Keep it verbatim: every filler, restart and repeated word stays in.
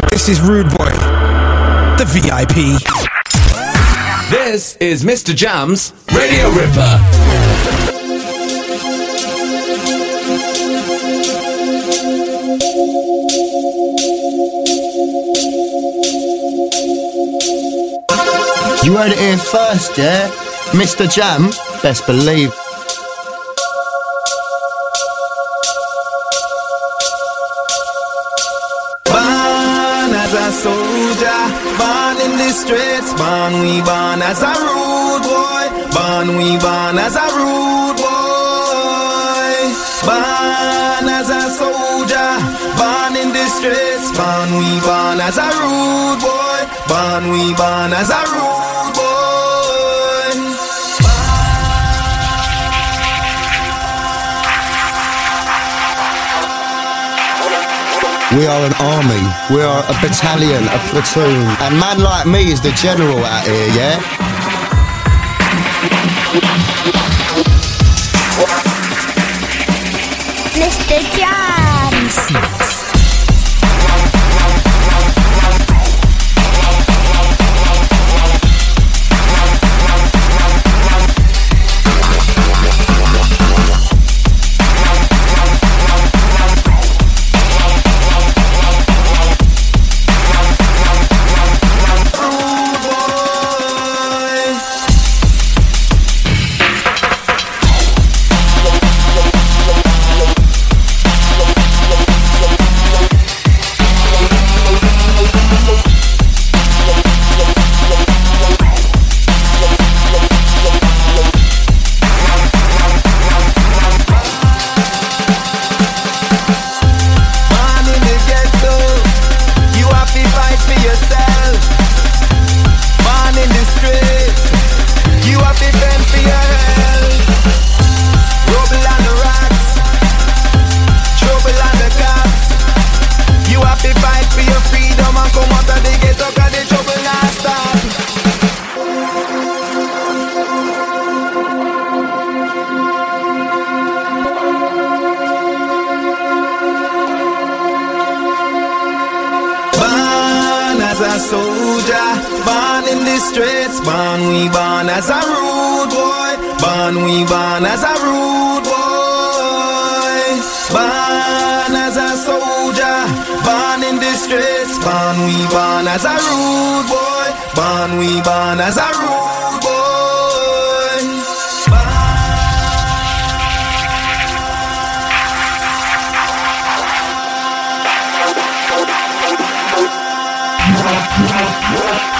This is Rude Boy, the V I P. This is Mister Jam's Radio Ripper. You heard it here first, yeah? Mister Jam, best believe. Born as a soldier, born in the streets, born we born as a rude boy, born we born as a rude boy. Born as a soldier, born in the streets, born we born as a rude boy, born we born as a rude boy. We are an army, we are a battalion, a platoon. A man like me is the general out here, yeah? Mister Jams. What?